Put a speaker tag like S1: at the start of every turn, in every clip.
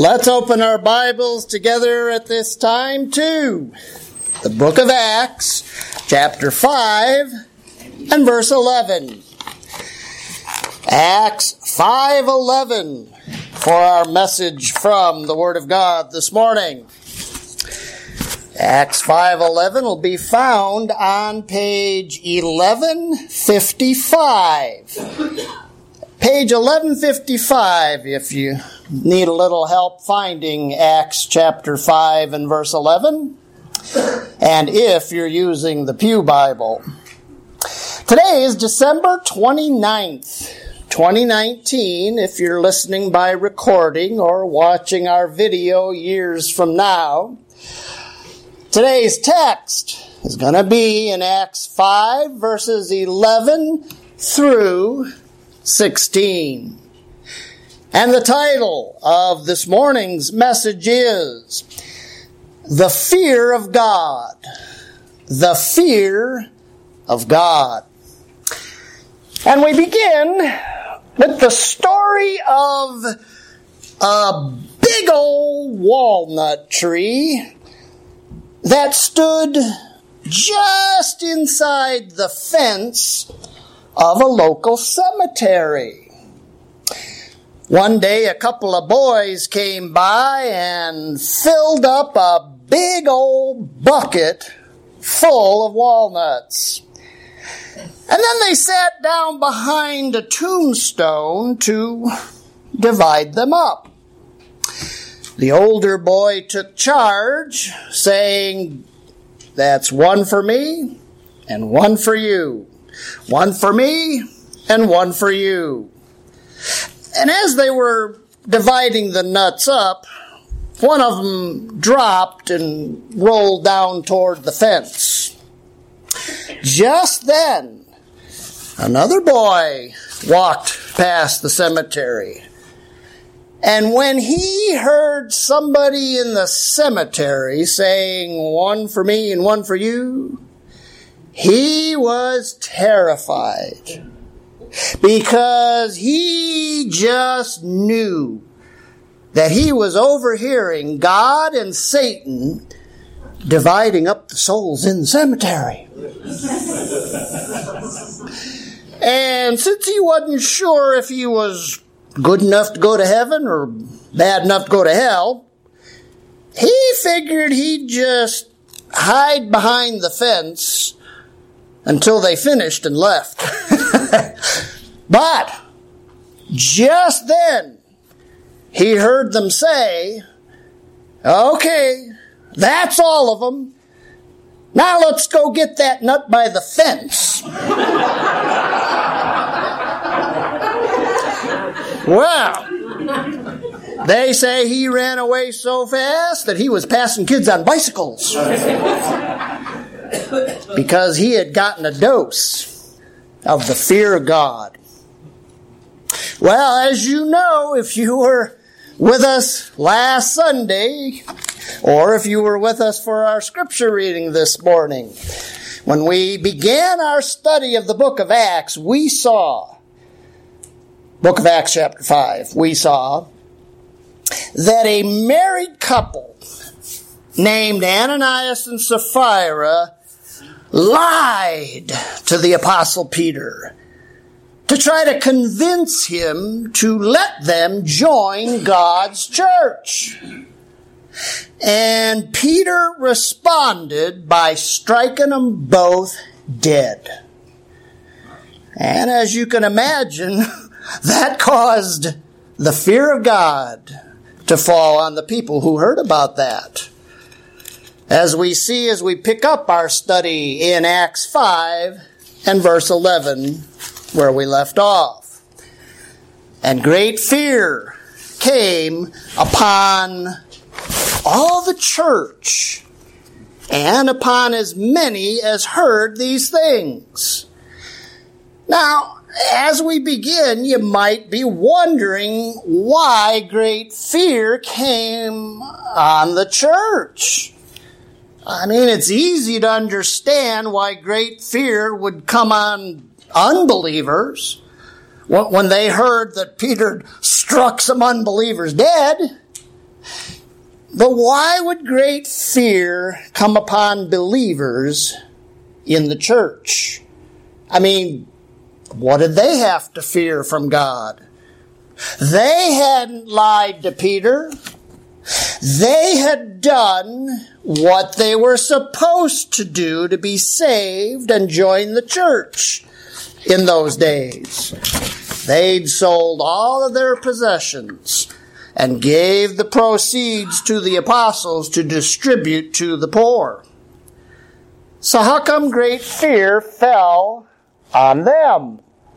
S1: Let's open our Bibles together at this time to the book of Acts, chapter 5 and verse 11. Acts 5:11 for our message from the Word of God this morning. Acts 5:11 will be found on page 1155. Page 1155 if you need a little help finding Acts chapter 5 and verse 11, and if you're using the Pew Bible. Today is December 29th, 2019, if you're listening by recording or watching our video years from now. Today's text is going to be in Acts 5, verses 11 through 16. And the title of this morning's message is The Fear of God. The Fear of God. And we begin with the story of a big old walnut tree that stood just inside the fence of a local cemetery. One day, a couple of boys came by and filled up a big old bucket full of walnuts. And then they sat down behind a tombstone to divide them up. The older boy took charge, saying, "That's one for me and one for you. One for me and one for you." And as they were dividing the nuts up, one of them dropped and rolled down toward the fence. Just then, another boy walked past the cemetery. And when he heard somebody in the cemetery saying, "One for me and one for you," he was terrified because he just knew that he was overhearing God and Satan dividing up the souls in the cemetery. And since he wasn't sure if he was good enough to go to heaven or bad enough to go to hell, he figured he'd just hide behind the fence until they finished and left. But just then, he heard them say, "Okay, that's all of them. Now let's go get that nut by the fence." Well, they say he ran away so fast that he was passing kids on bicycles because he had gotten a dose of the fear of God. Well, as you know, if you were with us last Sunday, or if you were with us for our scripture reading this morning, when we began our study of the book of Acts, we saw, book of Acts chapter 5, we saw that a married couple named Ananias and Sapphira lied to the Apostle Peter to try to convince him to let them join God's church. And Peter responded by striking them both dead. And as you can imagine, that caused the fear of God to fall on the people who heard about that. As we see as we pick up our study in Acts 5 and verse 11, where we left off. And great fear came upon all the church and upon as many as heard these things. Now, as we begin, you might be wondering why great fear came on the church. I mean, it's easy to understand why great fear would come on unbelievers when they heard that Peter struck some unbelievers dead. But why would great fear come upon believers in the church? I mean, what did they have to fear from God? They hadn't lied to Peter. They had done what they were supposed to do to be saved and join the church in those days. They'd sold all of their possessions and gave the proceeds to the apostles to distribute to the poor. So how come great fear fell on them?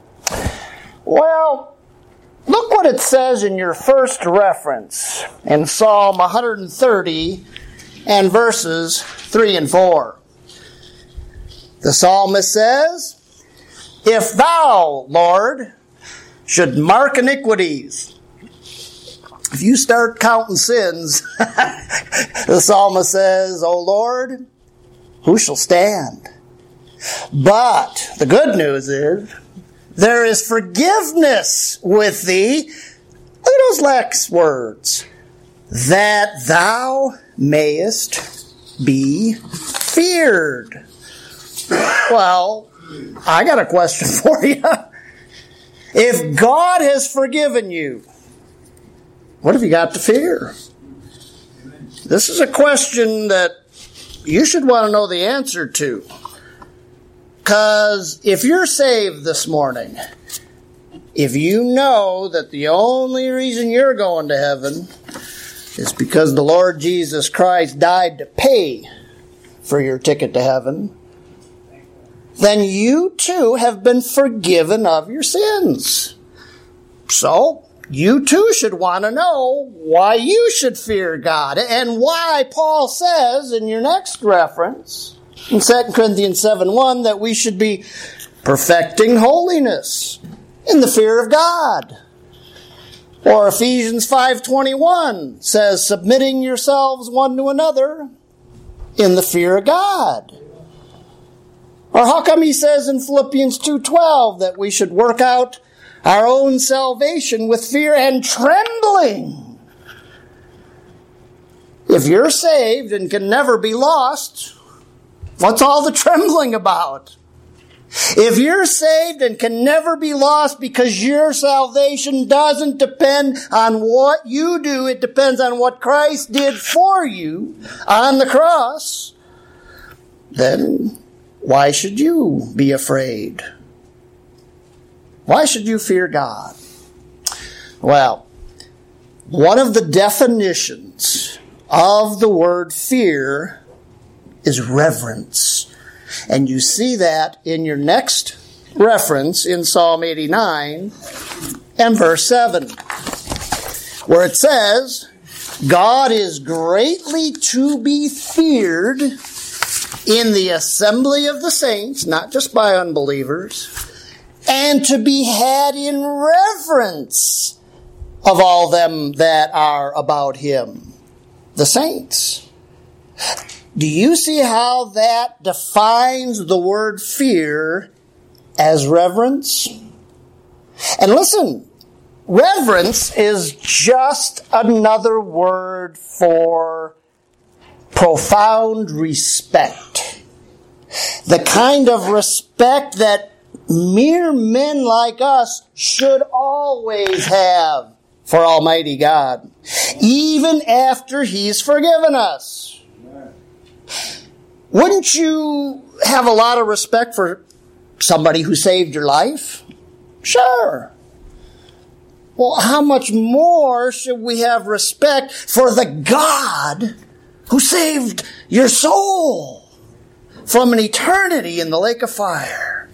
S1: Well, look what it says in your first reference in Psalm 130 and verses 3 and 4. The psalmist says, "If thou, Lord, should mark iniquities," if you start counting sins, the psalmist says, "O Lord, who shall stand?" But the good news is, there is forgiveness with thee. Look at those last words. "That thou mayest be feared." Well, I got a question for you. If God has forgiven you, what have you got to fear? This is a question that you should want to know the answer to. Because if you're saved this morning, if you know that the only reason you're going to heaven is because the Lord Jesus Christ died to pay for your ticket to heaven, then you too have been forgiven of your sins. So, you too should want to know why you should fear God and why Paul says in your next reference in 2 Corinthians 7:1 that we should be perfecting holiness in the fear of God. Or Ephesians 5:21 says, submitting yourselves one to another in the fear of God. Or how come he says in Philippians 2:12 that we should work out our own salvation with fear and trembling? If you're saved and can never be lost, what's all the trembling about? If you're saved and can never be lost because your salvation doesn't depend on what you do, it depends on what Christ did for you on the cross, then why should you be afraid? Why should you fear God? Well, one of the definitions of the word fear is reverence. And you see that in your next reference in Psalm 89 and verse 7, where it says, God is greatly to be feared in the assembly of the saints, not just by unbelievers, and to be had in reverence of all them that are about him, the saints. Do you see how that defines the word fear as reverence? And listen, reverence is just another word for profound respect. The kind of respect that mere men like us should always have for Almighty God, even after He's forgiven us. Wouldn't you have a lot of respect for somebody who saved your life? Sure. Well, how much more should we have respect for the God who saved your soul from an eternity in the lake of fire?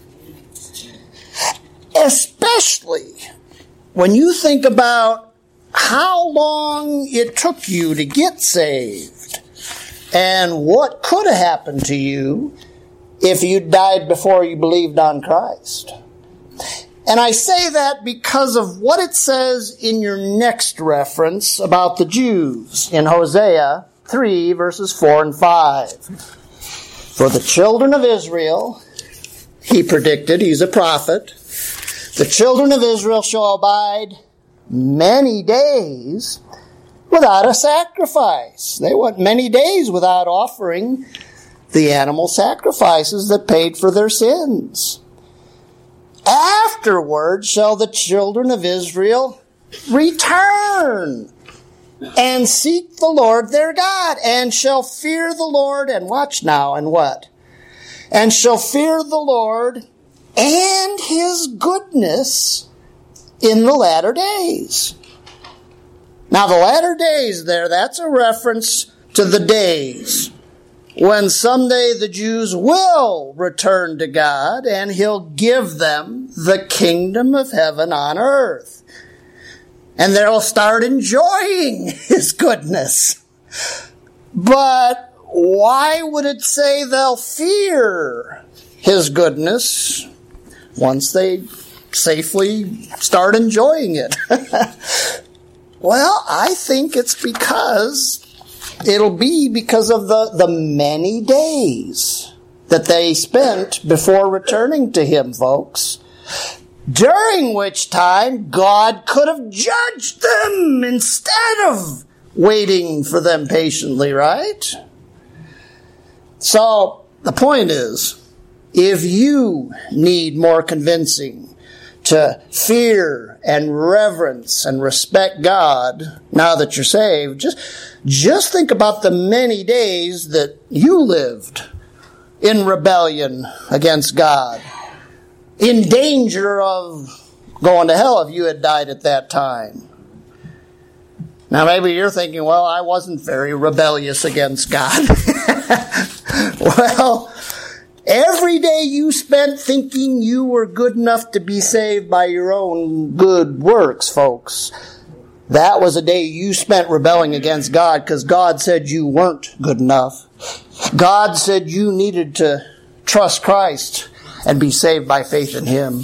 S1: Especially when you think about how long it took you to get saved and what could have happened to you if you died before you believed on Christ. And I say that because of what it says in your next reference about the Jews in Hosea 3 verses 4 and 5. For the children of Israel, he predicted, he's a prophet, the children of Israel shall abide many days without a sacrifice. They went many days without offering the animal sacrifices that paid for their sins. Afterward shall the children of Israel return and seek the Lord their God, and shall fear the Lord, and watch now, and what? And shall fear the Lord and his goodness in the latter days. Now the latter days there, that's a reference to the days when someday the Jews will return to God and he'll give them the kingdom of heaven on earth. And they'll start enjoying his goodness. But why would it say they'll fear his goodness once they safely start enjoying it? Well, I think it's because it'll be because of the many days that they spent before returning to him, folks. During which time God could have judged them instead of waiting for them patiently, right? So the point is, if you need more convincing to fear and reverence and respect God now that you're saved, just think about the many days that you lived in rebellion against God, in danger of going to hell if you had died at that time. Now maybe you're thinking, well, I wasn't very rebellious against God. Well, every day you spent thinking you were good enough to be saved by your own good works, folks, that was a day you spent rebelling against God, because God said you weren't good enough. God said you needed to trust Christ and be saved by faith in him.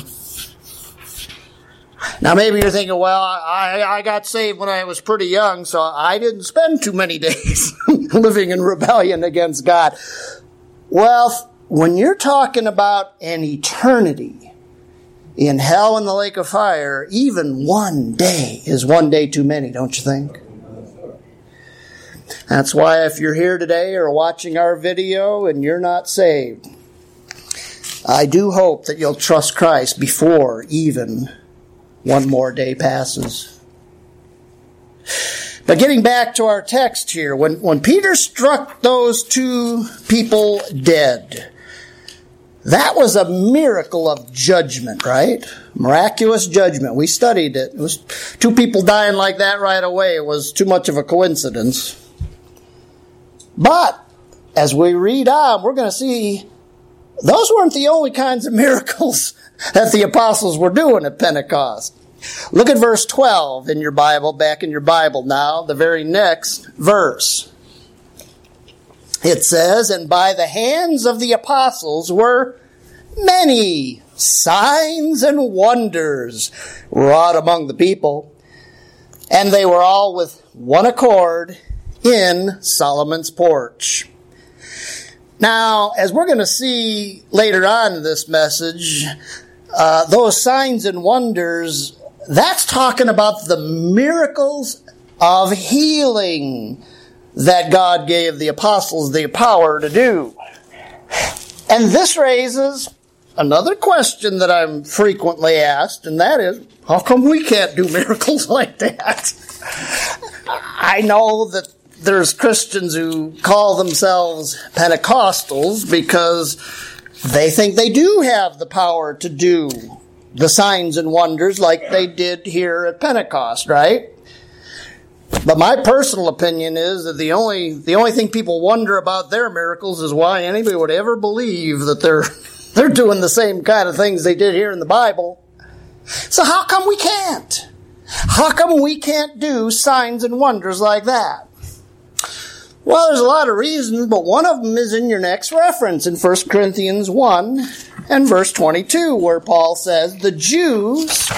S1: Now maybe you're thinking, well, I got saved when I was pretty young, so I didn't spend too many days living in rebellion against God. Well, when you're talking about an eternity in hell and the lake of fire, even one day is one day too many, don't you think? That's why if you're here today or watching our video and you're not saved, I do hope that you'll trust Christ before even one more day passes. But getting back to our text here, when Peter struck those two people dead, that was a miracle of judgment, right? Miraculous judgment. We studied it. It was two people dying like that right away. It was too much of a coincidence. But as we read on, we're going to see those weren't the only kinds of miracles that the apostles were doing at Pentecost. Look at verse 12 in your Bible, back in your Bible now, the very next verse. It says, "And by the hands of the apostles were many signs and wonders wrought among the people, and they were all with one accord in Solomon's porch." Now, as we're going to see later on in this message, those signs and wonders, that's talking about the miracles of healing that God gave the apostles the power to do. And this raises another question that I'm frequently asked, and that is, how come we can't do miracles like that? I know that there's Christians who call themselves Pentecostals because they think they do have the power to do the signs and wonders like they did here at Pentecost, right? But my personal opinion is that the only thing people wonder about their miracles is why anybody would ever believe that they're doing the same kind of things they did here in the Bible. So how come we can't? How come we can't do signs and wonders like that? Well, there's a lot of reasons, but one of them is in your next reference in 1 Corinthians 1 and verse 22, where Paul says, the Jews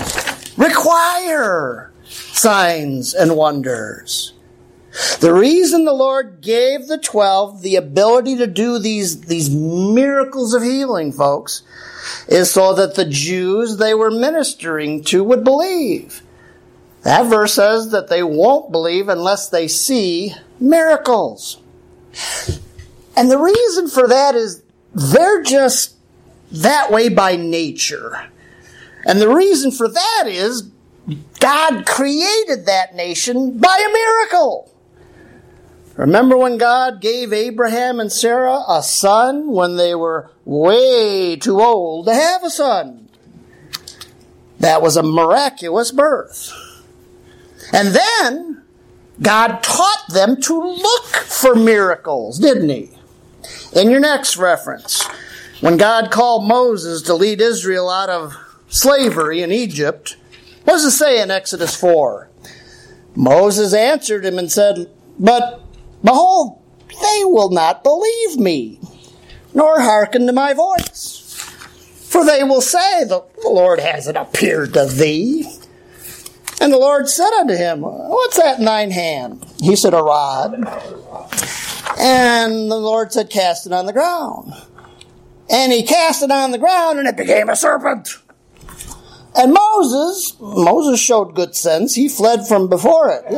S1: require signs and wonders. The reason the Lord gave the 12 the ability to do these miracles of healing, folks, is so that the Jews they were ministering to would believe. That verse says that they won't believe unless they see miracles. And the reason for that is they're just that way by nature. And the reason for that is God created that nation by a miracle. Remember when God gave Abraham and Sarah a son when they were way too old to have a son? That was a miraculous birth. And then God taught them to look for miracles, didn't he? In your next reference, when God called Moses to lead Israel out of slavery in Egypt, what does it say in Exodus 4? Moses answered him and said, "But behold, they will not believe me, nor hearken to my voice. For they will say, the Lord hasn't appeared to thee." And the Lord said unto him, "What's that in thine hand?" He said, "A rod." And the Lord said, "Cast it on the ground." And he cast it on the ground, and it became a serpent. And Moses showed good sense. He fled from before it,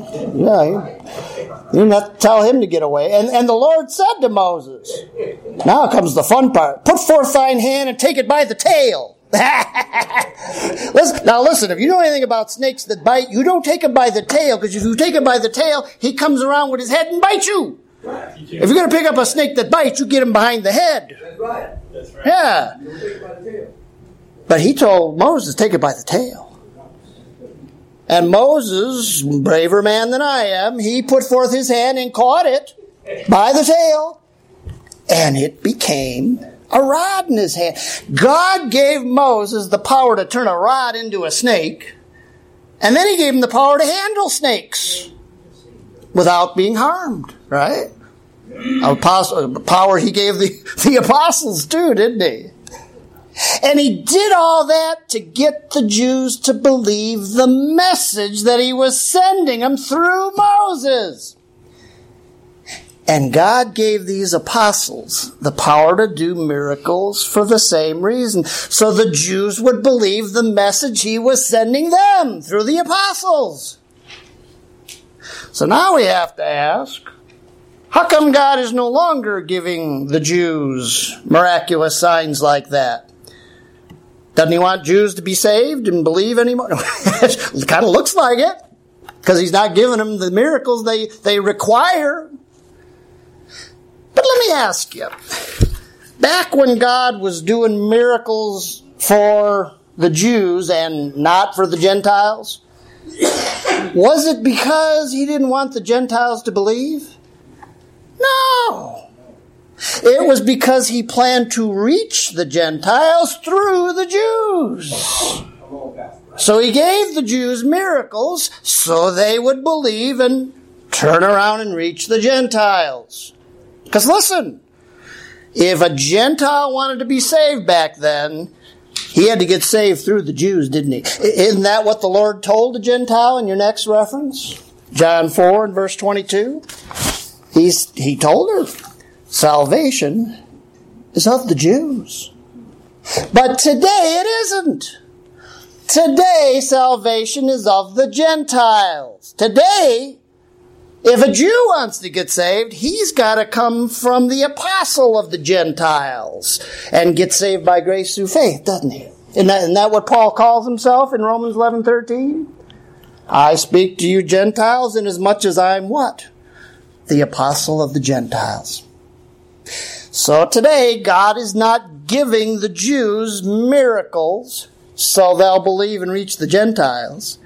S1: you didn't have to tell him to get away. And the Lord said to Moses, now comes the fun part, "Put forth thine hand and take it by the tail." Listen, if you know anything about snakes that bite, you don't take it by the tail, because if you take it by the tail, he comes around with his head and bites you. If you're going to pick up a snake that bites, you get him behind the head.
S2: That's right.
S1: Yeah.
S2: You don't take it by the tail.
S1: But he told Moses, take it by the tail. And Moses, braver man than I am, he put forth his hand and caught it by the tail. And it became a rod in his hand. God gave Moses the power to turn a rod into a snake. And then he gave him the power to handle snakes without being harmed, right? A power he gave the apostles too, didn't he? And he did all that to get the Jews to believe the message that he was sending them through Moses. And God gave these apostles the power to do miracles for the same reason, so the Jews would believe the message he was sending them through the apostles. So now we have to ask, how come God is no longer giving the Jews miraculous signs like that? Doesn't he want Jews to be saved and believe anymore? It kind of looks like it, because he's not giving them the miracles they require. But let me ask you, back when God was doing miracles for the Jews and not for the Gentiles, was it because he didn't want the Gentiles to believe? No. It was because he planned to reach the Gentiles through the Jews. So he gave the Jews miracles so they would believe and turn around and reach the Gentiles. Because listen, if a Gentile wanted to be saved back then, he had to get saved through the Jews, didn't he? Isn't that what the Lord told the Gentile in your next reference? John 4 and verse 22. He told her, salvation is of the Jews. But today it isn't. Today salvation is of the Gentiles. Today, if a Jew wants to get saved, he's got to come from the apostle of the Gentiles and get saved by grace through faith, doesn't he? Isn't that what Paul calls himself in Romans 11:13? I speak to you Gentiles inasmuch as I'm what? The apostle of the Gentiles. So today, God is not giving the Jews miracles so they'll believe and reach the Gentiles.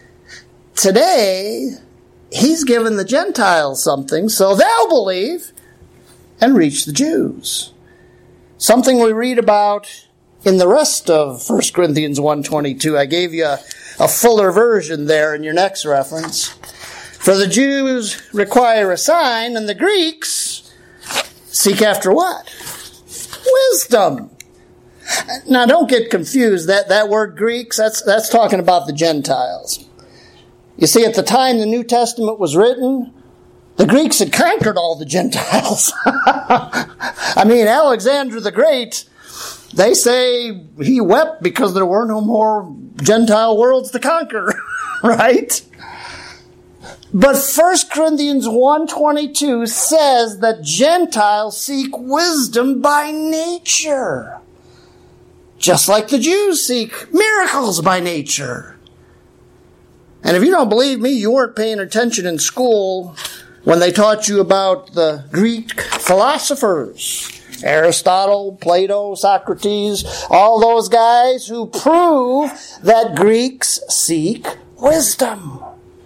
S1: Today, he's given the Gentiles something so they'll believe and reach the Jews. Something we read about in the rest of 1 Corinthians 1:22. I gave you a fuller version there in your next reference. For the Jews require a sign, and the Greeks seek after what? Wisdom. Now don't get confused. That word Greeks, that's talking about the Gentiles. You see, at the time the New Testament was written, the Greeks had conquered all the Gentiles. I mean, Alexander the Great, They say he wept because there were no more Gentile worlds to conquer, right? But 1 Corinthians 1:22 says that Gentiles seek wisdom by nature, just like the Jews seek miracles by nature. And if you don't believe me, you weren't paying attention in school when they taught you about the Greek philosophers. Aristotle, Plato, Socrates, all those guys who prove that Greeks seek wisdom.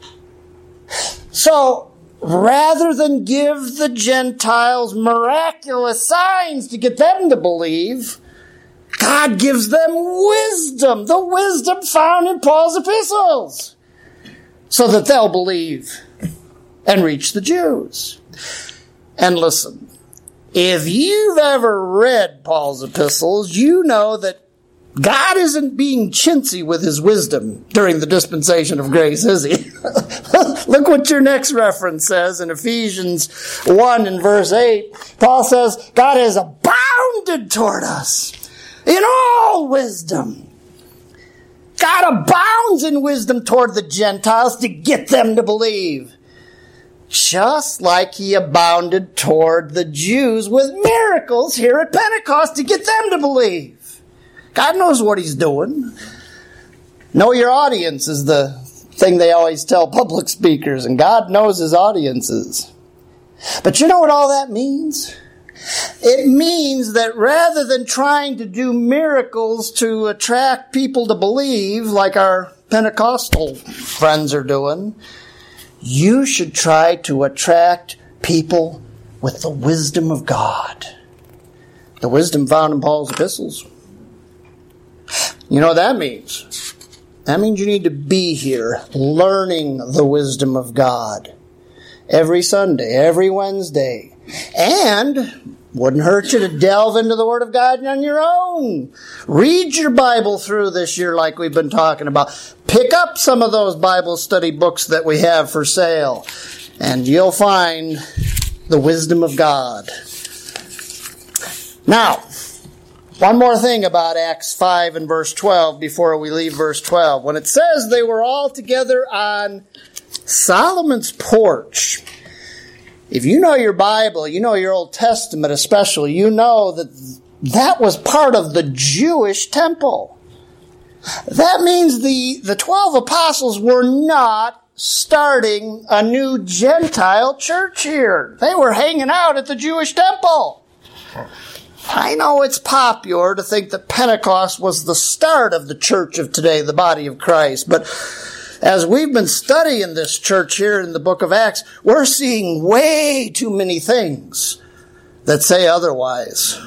S1: So, rather than give the Gentiles miraculous signs to get them to believe, God gives them wisdom, the wisdom found in Paul's epistles, so that they'll believe and reach the Jews. And listen, if you've ever read Paul's epistles, you know that God isn't being chintzy with his wisdom during the dispensation of grace, is he? Look what your next reference says in Ephesians 1 and verse 8. Paul says, God has abounded toward us in all wisdom. God abounds in wisdom toward the Gentiles to get them to believe. Just like he abounded toward the Jews with miracles here at Pentecost to get them to believe. God knows what he's doing. Know your audience is the thing they always tell public speakers, and God knows his audiences. But you know what all that means? It means that rather than trying to do miracles to attract people to believe, like our Pentecostal friends are doing, you should try to attract people with the wisdom of God. The wisdom found in Paul's epistles. You know what that means? That means you need to be here learning the wisdom of God every Sunday, every Wednesday. And wouldn't hurt you to delve into the Word of God on your own. Read your Bible through this year like we've been talking about. Pick up some of those Bible study books that we have for sale, and you'll find the wisdom of God. Now, one more thing about Acts 5 and verse 12 before we leave verse 12. When it says they were all together on Solomon's porch, if you know your Bible, you know your Old Testament especially, you know that that was part of the Jewish temple. That means the 12 apostles were not starting a new Gentile church here. They were hanging out at the Jewish temple. I know it's popular to think that Pentecost was the start of the church of today, the body of Christ, but as we've been studying this church here in the book of Acts, we're seeing way too many things that say otherwise.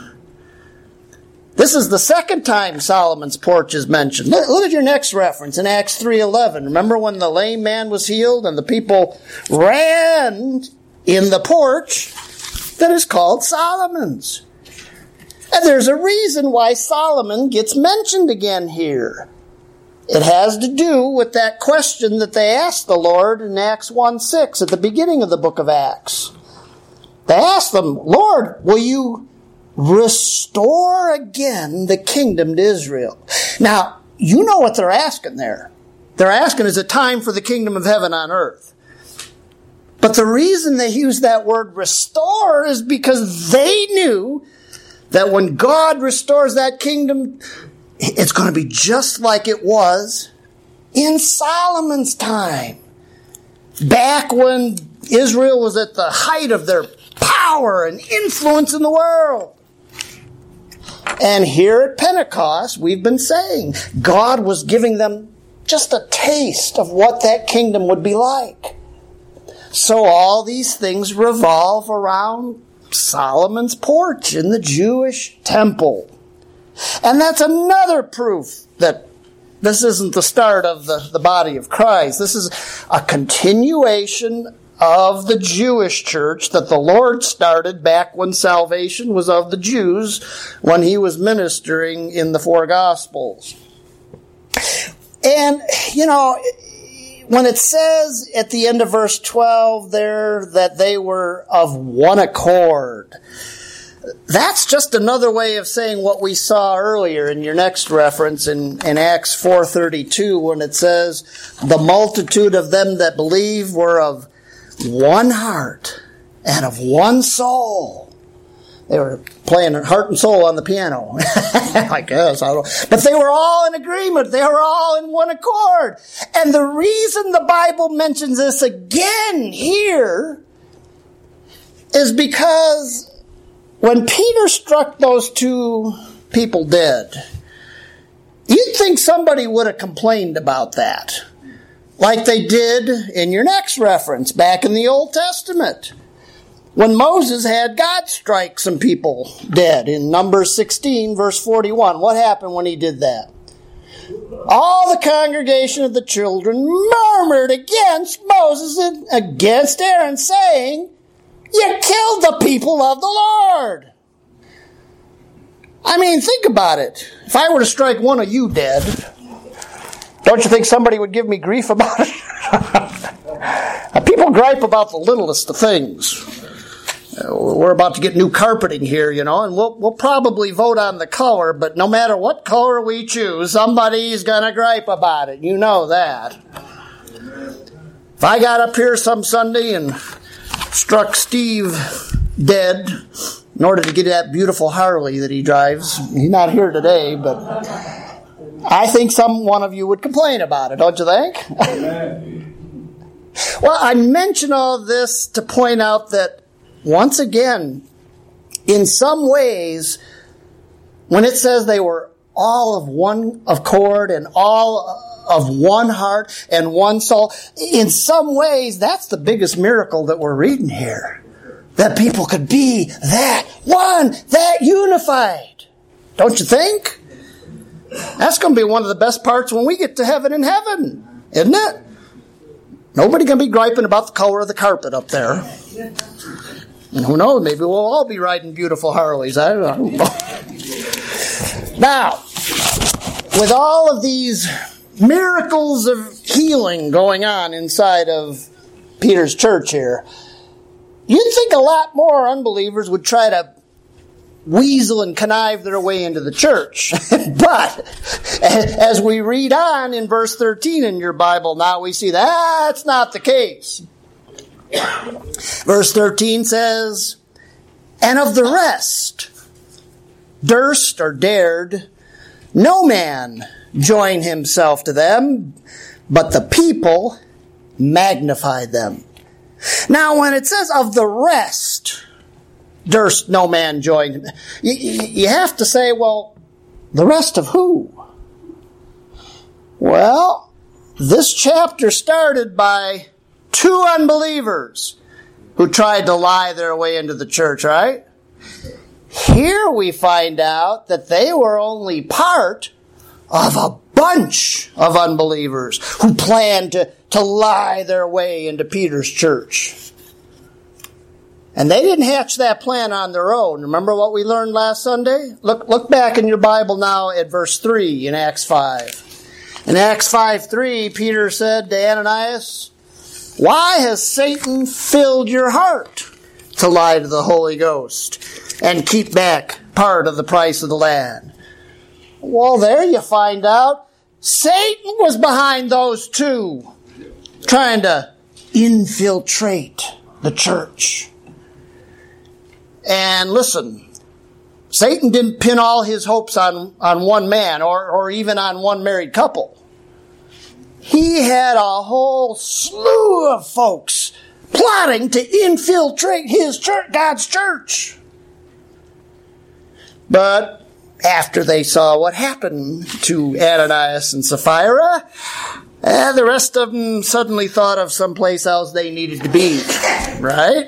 S1: This is the second time Solomon's porch is mentioned. Look at your next reference in Acts 3:11. Remember when the lame man was healed and the people ran in the porch that is called Solomon's? And there's a reason why Solomon gets mentioned again here. It has to do with that question that they asked the Lord in Acts 1:6 at the beginning of the book of Acts. They asked them, Lord, will you restore again the kingdom to Israel? Now, you know what they're asking there. They're asking, is it time for the kingdom of heaven on earth? But the reason they use that word restore is because they knew that when God restores that kingdom, it's going to be just like it was in Solomon's time. Back when Israel was at the height of their power and influence in the world. And here at Pentecost, we've been saying, God was giving them just a taste of what that kingdom would be like. So all these things revolve around Solomon's porch in the Jewish temple. And that's another proof that this isn't the start of the body of Christ. This is a continuation of the Jewish church that the Lord started back when salvation was of the Jews, when he was ministering in the four Gospels. And, you know, when it says at the end of verse 12 there that they were of one accord, That's just another way of saying what we saw earlier in your next reference in Acts 4:32 when it says, the multitude of them that believe were of one heart and of one soul. They were playing heart and soul on the piano. I guess. I don't know. But they were all in agreement. They were all in one accord. And the reason the Bible mentions this again here is because when Peter struck those two people dead, you'd think somebody would have complained about that. Like they did in your next reference back in the Old Testament. When Moses had God strike some people dead in Numbers 16, verse 41. What happened when he did that? All the congregation of the children murmured against Moses and against Aaron, saying, you killed the people of the Lord. I mean, think about it. If I were to strike one of you dead, don't you think somebody would give me grief about it? People gripe about the littlest of things. We're about to get new carpeting here, and we'll probably vote on the color, but no matter what color we choose, somebody's going to gripe about it. You know that. If I got up here some Sunday and struck Steve dead in order to get that beautiful Harley that he drives, he's not here today, but I think one of you would complain about it, don't you think? Well, I mention all this to point out that once again, in some ways, when it says they were all of one accord and all of one heart and one soul, in some ways, that's the biggest miracle that we're reading here. That people could be that one, that unified. Don't you think? That's going to be one of the best parts when we get to heaven in heaven, isn't it? Nobody going to be griping about the color of the carpet up there. And who knows, maybe we'll all be riding beautiful Harleys. I don't know. Now, with all of these miracles of healing going on inside of Peter's church here, you'd think a lot more unbelievers would try to weasel and connive their way into the church. But as we read on in verse 13 in your Bible, now we see that's not the case. Verse 13 says, and of the rest, durst or dared no man join himself to them, but the people magnified them. Now, when it says of the rest, durst no man join him, you have to say, well, the rest of who? Well, this chapter started by two unbelievers who tried to lie their way into the church, right? Here we find out that they were only part of a bunch of unbelievers who planned to lie their way into Peter's church. And they didn't hatch that plan on their own. Remember what we learned last Sunday? Look back in your Bible now at verse 3 in Acts 5. In Acts 5:3, Peter said to Ananias, why has Satan filled your heart to lie to the Holy Ghost and keep back part of the price of the land? Well, there you find out Satan was behind those two, trying to infiltrate the church. And listen, Satan didn't pin all his hopes on one man or even on one married couple. He had a whole slew of folks plotting to infiltrate his church, God's church. But after they saw what happened to Ananias and Sapphira, the rest of them suddenly thought of someplace else they needed to be, right?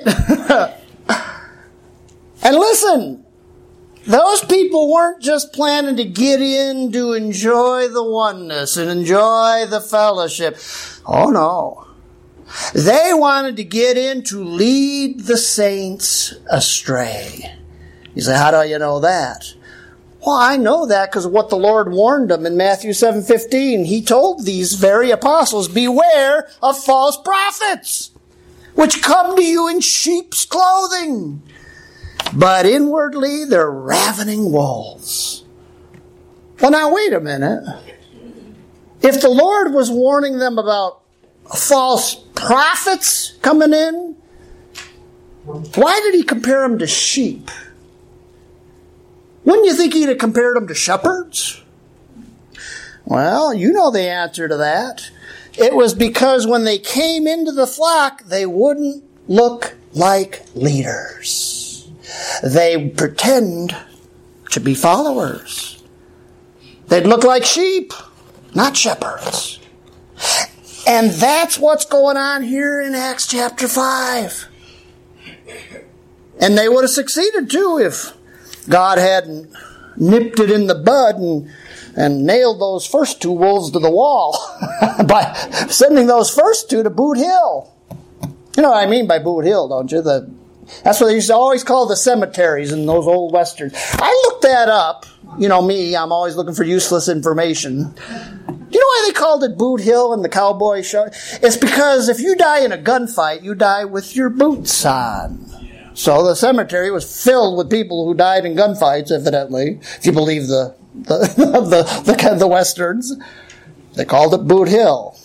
S1: And listen, those people weren't just planning to get in to enjoy the oneness and enjoy the fellowship. Oh no. They wanted to get in to lead the saints astray. You say, how do you know that? Well, I know that because of what the Lord warned them in Matthew 7:15. He told these very apostles, beware of false prophets, which come to you in sheep's clothing, but inwardly they're ravening wolves. Well, now wait a minute. If the Lord was warning them about false prophets coming in, why did he compare them to sheep? Wouldn't you think he'd have compared them to shepherds? Well, you know the answer to that. It was because when they came into the flock, they wouldn't look like leaders. They pretend to be followers. They'd look like sheep, not shepherds. And that's what's going on here in Acts chapter 5. And they would have succeeded too if God hadn't nipped it in the bud and nailed those first two wolves to the wall by sending those first two to Boot Hill. You know what I mean by Boot Hill, don't you? That's what they used to always call the cemeteries in those old westerns. I looked that up. You know me, I'm always looking for useless information. Do you know why they called it Boot Hill in the cowboy show? It's because if you die in a gunfight, you die with your boots on. So the cemetery was filled with people who died in gunfights, evidently, if you believe the westerns. They called it Boot Hill.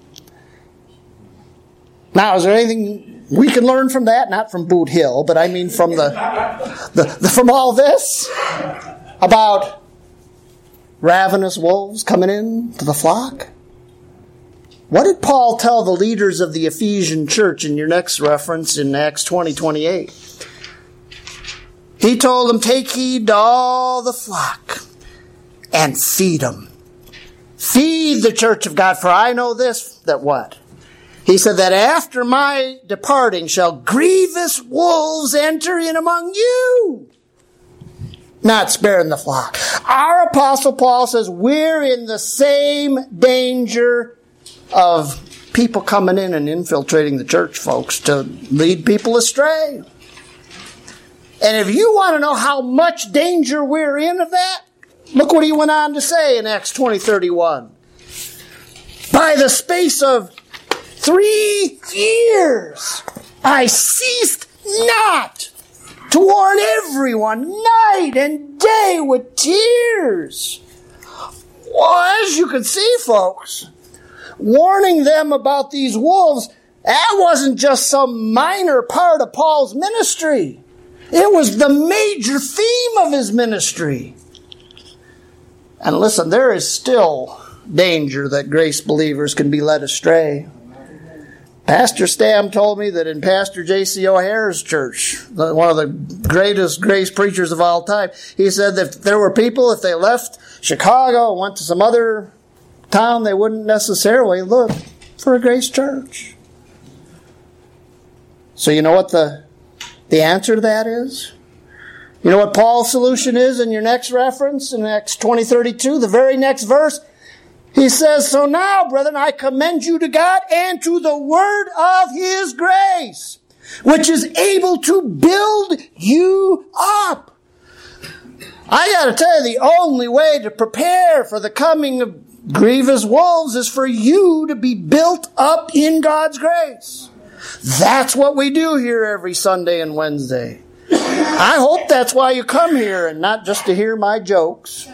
S1: Now, is there anything we can learn from that? Not from Boot Hill, but I mean from from all this about ravenous wolves coming in to the flock? What did Paul tell the leaders of the Ephesian church in your next reference in Acts 20:28? He told them, take heed to all the flock and feed them. Feed the church of God, for I know this, that what? He said that after my departing shall grievous wolves enter in among you, not sparing the flock. Our Apostle Paul says we're in the same danger of people coming in and infiltrating the church, folks, to lead people astray. And if you want to know how much danger we're in of that, look what he went on to say in Acts 20:31. By the space of 3 years, I ceased not to warn everyone night and day with tears. Well, as you can see, folks, warning them about these wolves, that wasn't just some minor part of Paul's ministry. It was the major theme of his ministry. And listen, there is still danger that grace believers can be led astray. Pastor Stam told me that in Pastor J.C. O'Hare's church, one of the greatest grace preachers of all time, he said that there were people, if they left Chicago and went to some other town, they wouldn't necessarily look for a grace church. So you know what the answer to that is? You know what Paul's solution is in your next reference, in Acts 20:32, the very next verse? He says, so now, brethren, I commend you to God and to the word of His grace, which is able to build you up. I got to tell you, the only way to prepare for the coming of grievous wolves is for you to be built up in God's grace. That's what we do here every Sunday and Wednesday. I hope that's why you come here and not just to hear my jokes.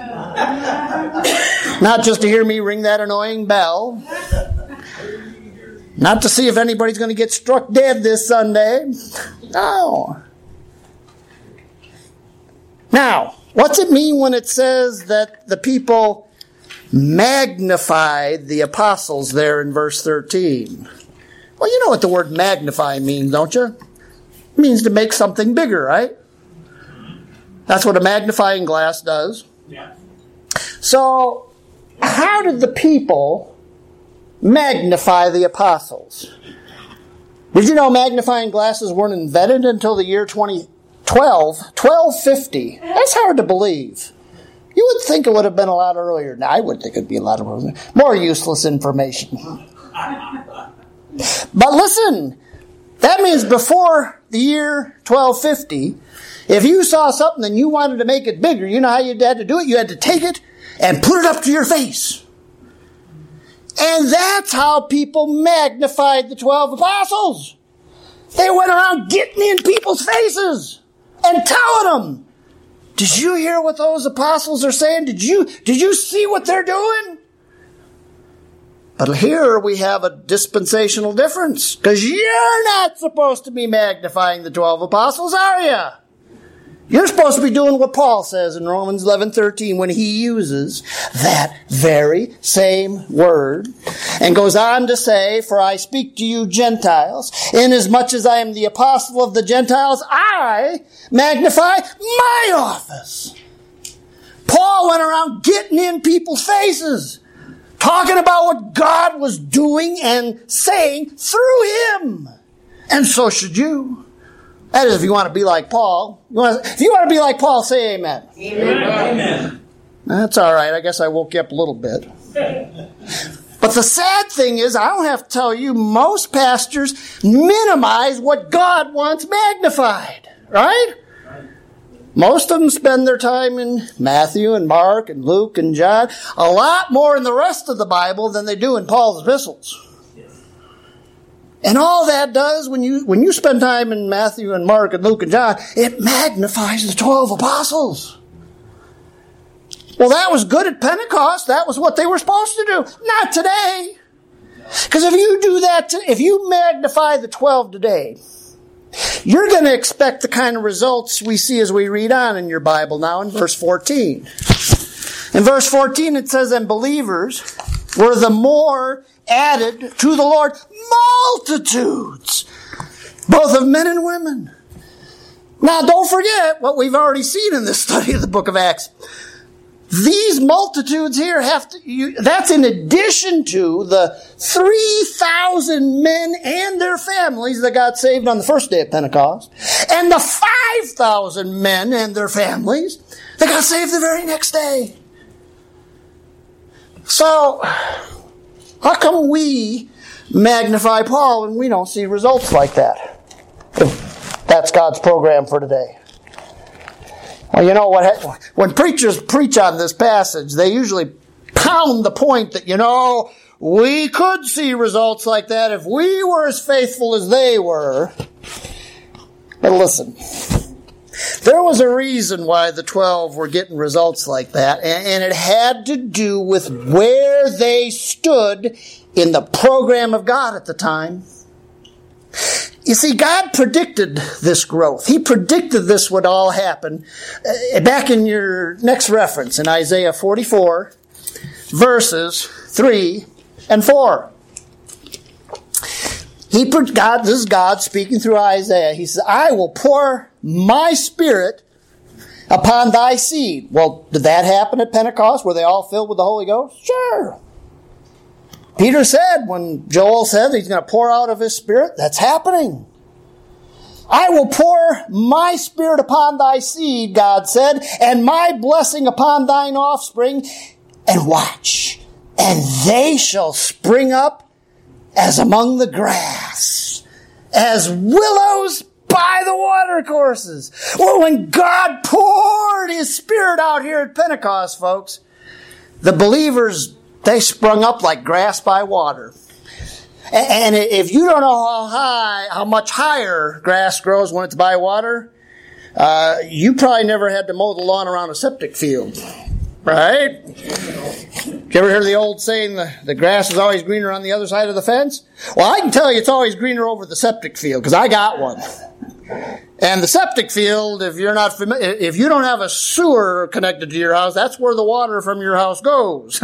S1: Not just to hear me ring that annoying bell. Not to see if anybody's going to get struck dead this Sunday. No. Now, what's it mean when it says that the people magnified the apostles there in verse 13? Well, you know what the word magnify means, don't you? It means to make something bigger, right? That's what a magnifying glass does. Yeah. So, how did the people magnify the apostles? Did you know magnifying glasses weren't invented until the year 1250? That's hard to believe. You would think it would have been a lot earlier. Now, I would think it would be a lot earlier. More useless information. But listen, that means before the year 1250, if you saw something and you wanted to make it bigger, you know how you had to do it? You had to take it and put it up to your face. And that's how people magnified the 12 apostles. They went around getting in people's faces. and telling them, did you hear what those apostles are saying? Did you see what they're doing? But here we have a dispensational difference, because you're not supposed to be magnifying the 12 apostles, are you? You're supposed to be doing what Paul says in Romans 11:13 when he uses that very same word and goes on to say, for I speak to you Gentiles, inasmuch as I am the apostle of the Gentiles, I magnify my office. Paul went around getting in people's faces, talking about what God was doing and saying through him. And so should you. That is, if you want to be like Paul. If you want to be like Paul, say amen.
S2: Amen.
S1: That's all right. I guess I woke you up a little bit. But the sad thing is, I don't have to tell you, most pastors minimize what God wants magnified. Right? Most of them spend their time in Matthew and Mark and Luke and John. A lot more in the rest of the Bible than they do in Paul's epistles. And all that does, when you spend time in Matthew and Mark and Luke and John, it magnifies the 12 apostles. Well, that was good at Pentecost. That was what they were supposed to do. Not today. Because if you do that, if you magnify the 12 today, you're going to expect the kind of results we see as we read on in your Bible now in verse 14. In verse 14 it says, and believers were the more added to the Lord multitudes, both of men and women. Now, don't forget what we've already seen in this study of the book of Acts. These multitudes here that's in addition to the 3,000 men and their families that got saved on the first day of Pentecost, and the 5,000 men and their families that got saved the very next day. So, how come we magnify Paul and we don't see results like that? If that's God's program for today. Well, you know what? When preachers preach on this passage, they usually pound the point that, we could see results like that if we were as faithful as they were. But listen, there was a reason why the 12 were getting results like that, and it had to do with where they stood in the program of God at the time. You see, God predicted this growth. He predicted this would all happen. Back in your next reference, in Isaiah 44, verses 3 and 4. This is God speaking through Isaiah. He says, I will pour my Spirit upon thy seed. Well, did that happen at Pentecost? Were they all filled with the Holy Ghost? Sure. Peter said, when Joel said he's going to pour out of his Spirit, that's happening. I will pour my Spirit upon thy seed, God said, and my blessing upon thine offspring. And watch, and they shall spring up as among the grass, as willows by the watercourses. Well, when God poured his Spirit out here at Pentecost, folks, the believers, they sprung up like grass by water. And if you don't know how much higher grass grows when it's by water, you probably never had to mow the lawn around a septic field. Right? You ever hear the old saying, the grass is always greener on the other side of the fence? Well, I can tell you it's always greener over the septic field, because I got one. And the septic field, if you're not familiar, if you don't have a sewer connected to your house, that's where the water from your house goes.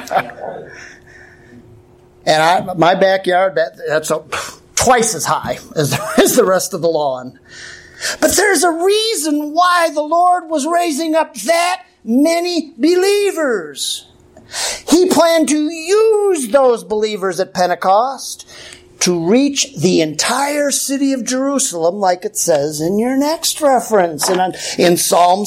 S1: And my backyard, that's twice as high as the rest of the lawn. But there's a reason why the Lord was raising up that many believers. He planned to use those believers at Pentecost to reach the entire city of Jerusalem, like it says in your next reference, in Psalm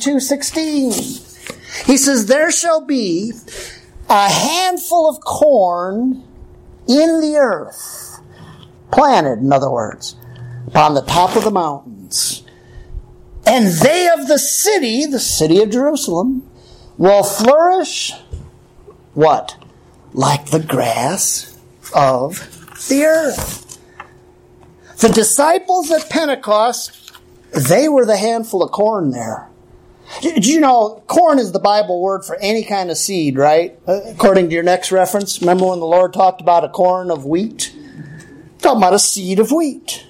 S1: 72:16. He says, there shall be a handful of corn in the earth, planted, in other words, upon the top of the mountains. And they of the city of Jerusalem, will flourish, what? Like the grass of the earth. The disciples at Pentecost they were the handful of corn there. Did you know corn is the Bible word for any kind of seed, right? According to your next reference, remember when the Lord talked about a corn of wheat? Talking about a seed of wheat.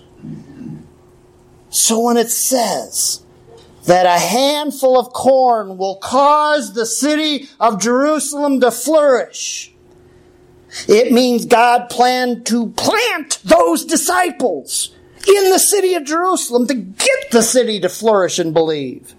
S1: So when it says that a handful of corn will cause the city of Jerusalem to flourish, it means God planned to plant those disciples in the city of Jerusalem to get the city to flourish and believe.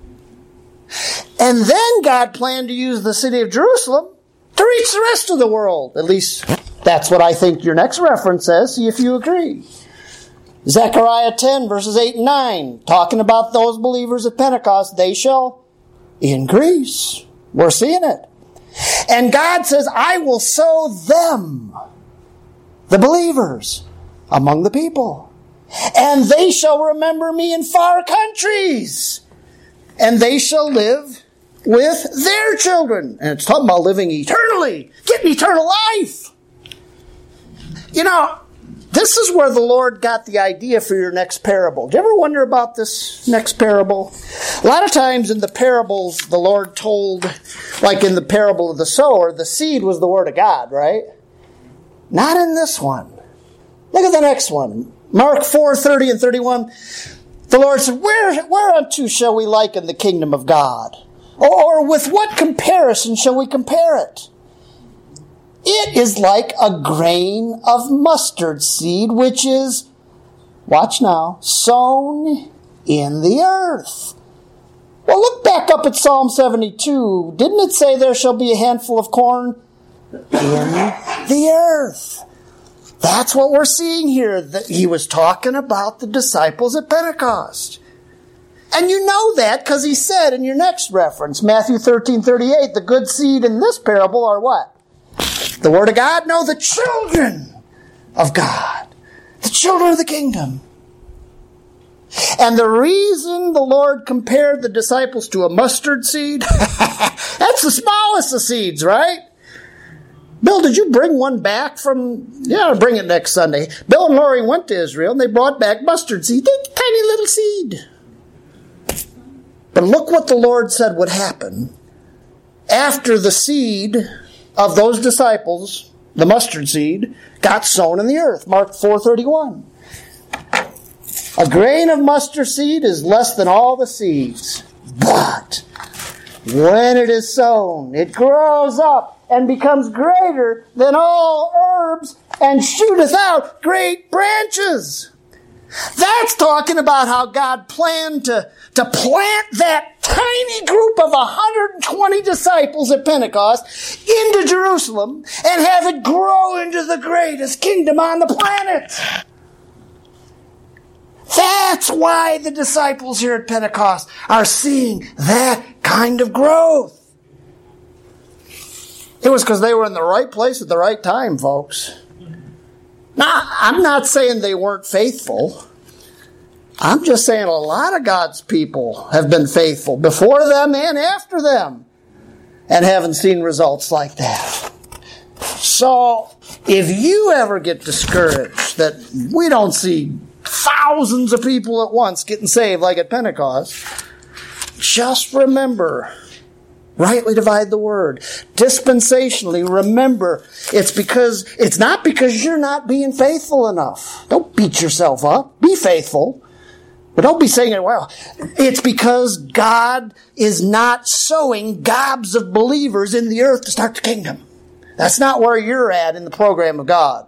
S1: And then God planned to use the city of Jerusalem to reach the rest of the world. At least that's what I think your next reference says. See if you agree. Zechariah 10 verses 8 and 9. Talking about those believers at Pentecost. They shall increase. We're seeing it. And God says, I will sow them, the believers, among the people. And they shall remember me in far countries. And they shall live with their children. And it's talking about living eternally. Getting eternal life. You know, this is where the Lord got the idea for your next parable. Do you ever wonder about this next parable? A lot of times in the parables the Lord told, like in the parable of the sower, the seed was the word of God, right? Not in this one. Look at the next one. Mark 4:30 and 31. The Lord said, whereunto shall we liken the kingdom of God? Or with what comparison shall we compare it? It is like a grain of mustard seed, which is, watch now, sown in the earth. Well, look back up at Psalm 72. Didn't it say there shall be a handful of corn in the earth? That's what we're seeing here. That he was talking about the disciples at Pentecost. And you know that because he said in your next reference, Matthew 13:38, the good seed in this parable are what? The Word of God? No, the children of God. The children of the kingdom. And the reason the Lord compared the disciples to a mustard seed, that's the smallest of seeds, right? Bill, did you bring one back from... Yeah, I'll bring it next Sunday. Bill and Lori went to Israel and they brought back mustard seed. Tiny little seed. But look what the Lord said would happen after the seed of those disciples, the mustard seed, got sown in the earth. Mark 4:31. A grain of mustard seed is less than all the seeds. But when it is sown, it grows up and becomes greater than all herbs and shooteth out great branches. That's talking about how God planned to plant that tiny group of 120 disciples at Pentecost into Jerusalem and have it grow into the greatest kingdom on the planet. That's why the disciples here at Pentecost are seeing that kind of growth. It was because they were in the right place at the right time, folks. Now, I'm not saying they weren't faithful. I'm just saying a lot of God's people have been faithful before them and after them and haven't seen results like that. So, if you ever get discouraged that we don't see thousands of people at once getting saved like at Pentecost, just remember, rightly divide the word. Dispensationally, remember, it's not because you're not being faithful enough. Don't beat yourself up. Be faithful. But don't be saying it, well, it's because God is not sowing gobs of believers in the earth to start the kingdom. That's not where you're at in the program of God.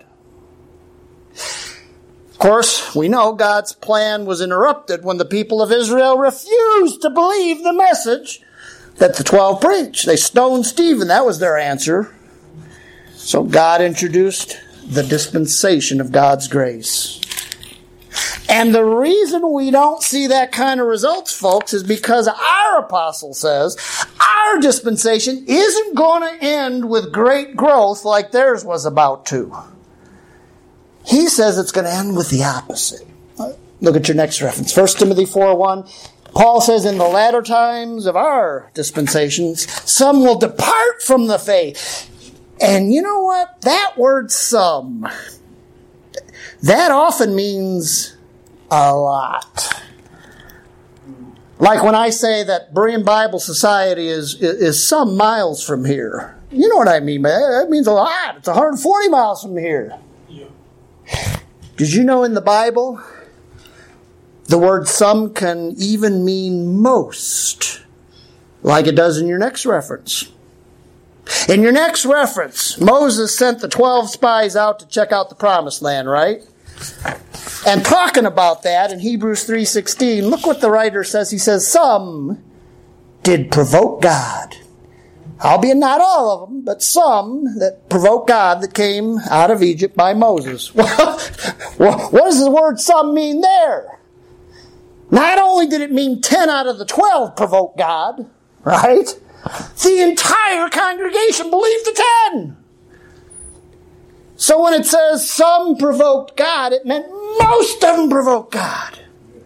S1: Of course, we know God's plan was interrupted when the people of Israel refused to believe the message that the 12 preached. They stoned Stephen. That was their answer. So God introduced the dispensation of God's grace. And the reason we don't see that kind of results, folks, is because our apostle says our dispensation isn't going to end with great growth like theirs was about to. He says it's going to end with the opposite. Look at your next reference. 1 Timothy 4:1. Paul says, in the latter times of our dispensations, some will depart from the faith. And you know what? That word some, that often means a lot. Like when I say that Berean Bible Society is some miles from here. You know what I mean, man. That means a lot. It's 140 miles from here. Yeah. Did you know in the Bible, the word some can even mean most, like it does in your next reference. In your next reference, Moses sent the 12 spies out to check out the promised land, right? And talking about that in Hebrews 3:16, look what the writer says. He says, some did provoke God. Albeit not all of them, but some that provoked God that came out of Egypt by Moses. Well, what does the word some mean there? Not only did it mean 10 out of the 12 provoked God, right? The entire congregation believed the 10. So when it says some provoked God, it meant most of them provoked God.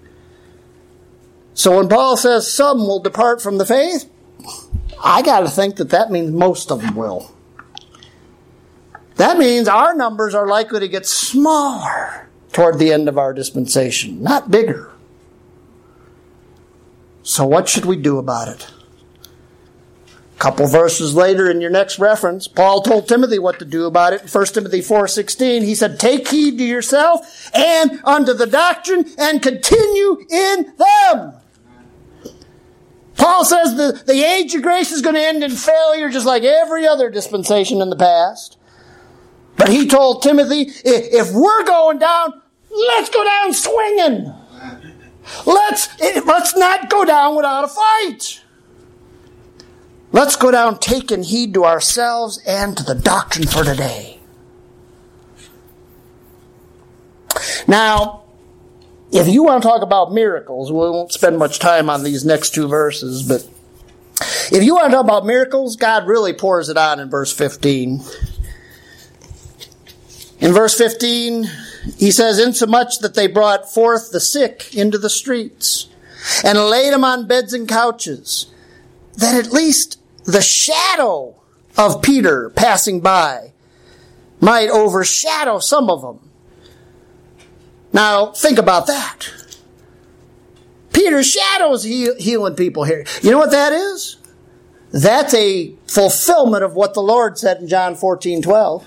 S1: So when Paul says some will depart from the faith, I got to think that means most of them will. That means our numbers are likely to get smaller toward the end of our dispensation, not bigger. So what should we do about it? A couple verses later in your next reference, Paul told Timothy what to do about it. In 1 Timothy 4:16, he said, take heed to yourself and unto the doctrine and continue in them. Paul says the age of grace is going to end in failure just like every other dispensation in the past. But he told Timothy, if we're going down, let's go down swinging. Let's not go down without a fight. Let's go down taking heed to ourselves and to the doctrine for today. Now, if you want to talk about miracles, we won't spend much time on these next two verses, but if you want to talk about miracles, God really pours it on in verse 15. In verse 15, he says, insomuch that they brought forth the sick into the streets and laid them on beds and couches, that at least the shadow of Peter passing by might overshadow some of them. Now, think about that. Peter's shadow is healing people here. You know what that is? That's a fulfillment of what the Lord said in John 14:12.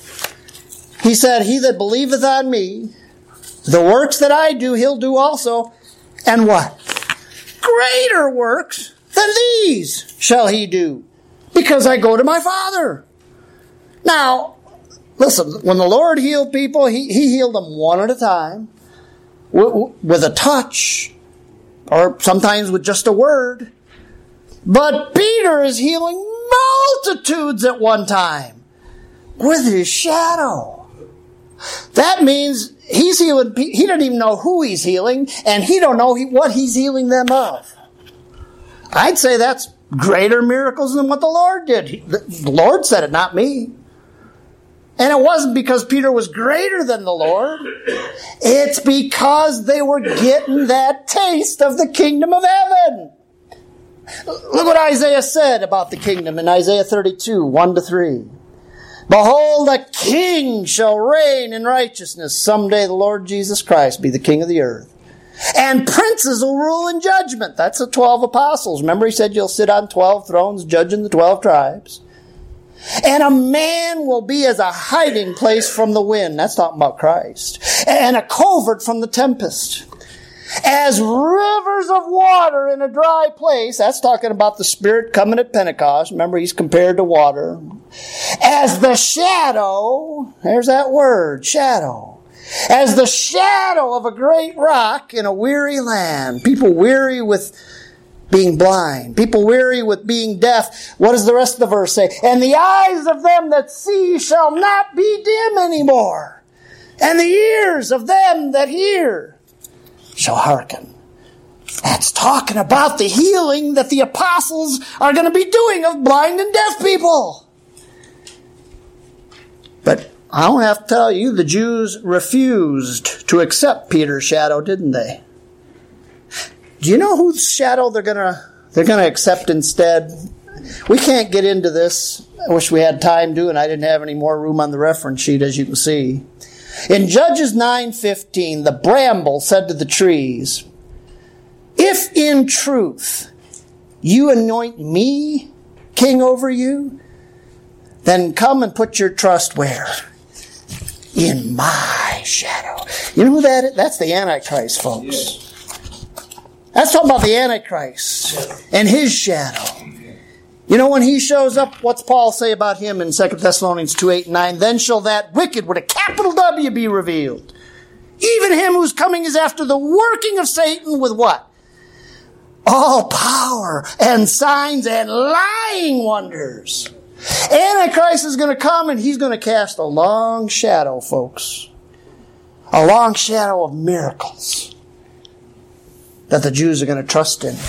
S1: He said, he that believeth on me, the works that I do, he'll do also. And what? Greater works than these shall he do, because I go to my Father. Now, listen, when the Lord healed people, he healed them one at a time, with a touch, or sometimes with just a word. But Peter is healing multitudes at one time with his shadow. That means he's healing. He doesn't even know who he's healing, and he don't know what he's healing them of. I'd say that's greater miracles than what the Lord did. The Lord said it, not me. And it wasn't because Peter was greater than the Lord. It's because they were getting that taste of the kingdom of heaven. Look what Isaiah said about the kingdom in Isaiah 32, 1-3. Behold, a king shall reign in righteousness. Someday the Lord Jesus Christ be the king of the earth. And princes will rule in judgment. That's the 12 apostles. Remember he said you'll sit on 12 thrones judging the 12 tribes. And a man will be as a hiding place from the wind. That's talking about Christ. And a covert from the tempest. As rivers of water in a dry place. That's talking about the Spirit coming at Pentecost. Remember, he's compared to water. As the shadow, there's that word, shadow. As the shadow of a great rock in a weary land. People weary with being blind. People weary with being deaf. What does the rest of the verse say? And the eyes of them that see shall not be dim anymore. And the ears of them that hear shall hearken. That's talking about the healing that the apostles are going to be doing of blind and deaf people. But I don't have to tell you, the Jews refused to accept Peter's shadow, didn't they? Do you know whose shadow they're going to accept instead? We can't get into this. I wish we had time to, and I didn't have any more room on the reference sheet, as you can see. In Judges 9:15, the bramble said to the trees, If in truth you anoint me king over you, then come and put your trust where? In my shadow. You know who that is? That's the Antichrist, folks. That's talking about the Antichrist and his shadow. You know, when he shows up, what's Paul say about him in 2 Thessalonians 2:8-9? Then shall that wicked with a capital W be revealed. Even him whose coming is after the working of Satan with what? All power and signs and lying wonders. Antichrist is going to come and he's going to cast a long shadow, folks. A long shadow of miracles that the Jews are going to trust in.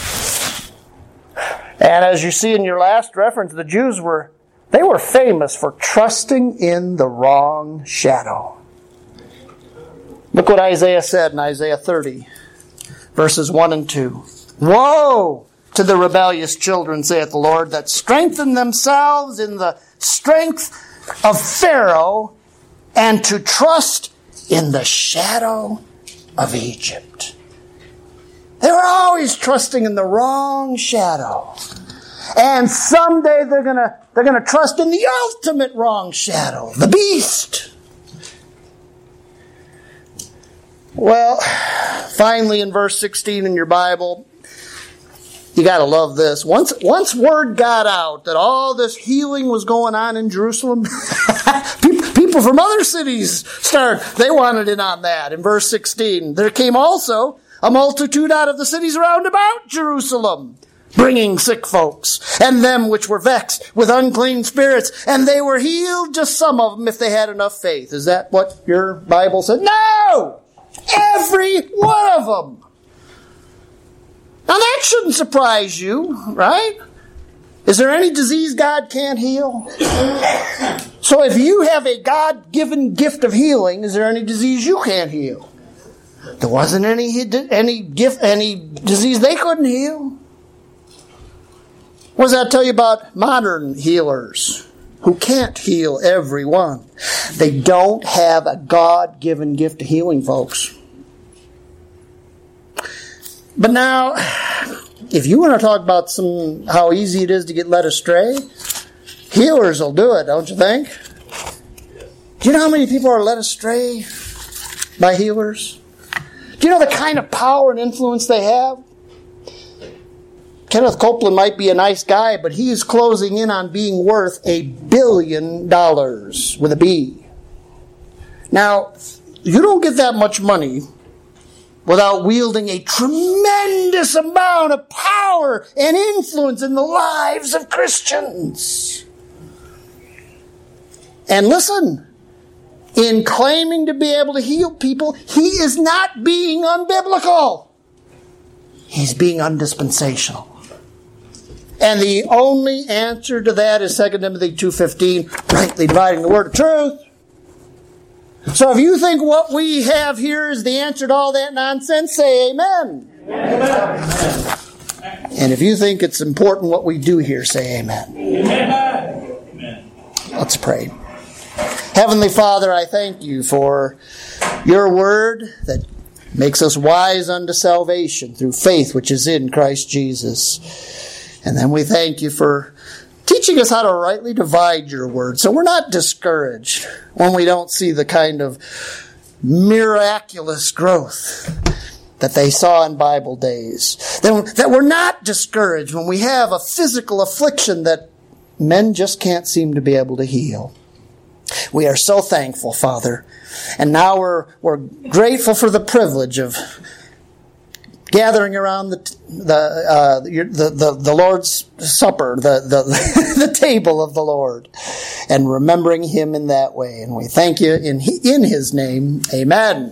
S1: And as you see in your last reference, the Jews were famous for trusting in the wrong shadow. Look what Isaiah said in Isaiah 30, verses 1 and 2. Woe to the rebellious children, saith the Lord, that strengthen themselves in the strength of Pharaoh, and to trust in the shadow of Egypt. They were always trusting in the wrong shadow. And someday they're gonna trust in the ultimate wrong shadow, the beast. Well, finally in verse 16 in your Bible, you gotta love this. Once word got out that all this healing was going on in Jerusalem, people from other cities they wanted in on that. In verse 16, there came also a multitude out of the cities round about Jerusalem, bringing sick folks, and them which were vexed with unclean spirits, and they were healed, just some of them, if they had enough faith. Is that what your Bible said? No! Every one of them. Now that shouldn't surprise you, right? Is there any disease God can't heal? So if you have a God-given gift of healing, is there any disease you can't heal? There wasn't any disease they couldn't heal. What does that tell you about modern healers who can't heal everyone? They don't have a God-given gift of healing, folks. But now, if you want to talk about how easy it is to get led astray, healers will do it, don't you think? Do you know how many people are led astray by healers? Do you know the kind of power and influence they have? Kenneth Copeland might be a nice guy, but he is closing in on being worth $1 billion with a B. Now, you don't get that much money without wielding a tremendous amount of power and influence in the lives of Christians. And listen, in claiming to be able to heal people, he is not being unbiblical. He's being undispensational. And the only answer to that is 2 Timothy 2:15, rightly dividing the word of truth. So if you think what we have here is the answer to all that nonsense, say amen. Amen. And if you think it's important what we do here, say amen. Amen. Let's pray. Heavenly Father, I thank you for your word that makes us wise unto salvation through faith which is in Christ Jesus. And then we thank you for teaching us how to rightly divide your word, so we're not discouraged when we don't see the kind of miraculous growth that they saw in Bible days. That we're not discouraged when we have a physical affliction that men just can't seem to be able to heal. We are so thankful, Father. And now we're grateful for the privilege of gathering around the Lord's Supper, the table of the Lord, and remembering Him in that way. And we thank you in His name. Amen.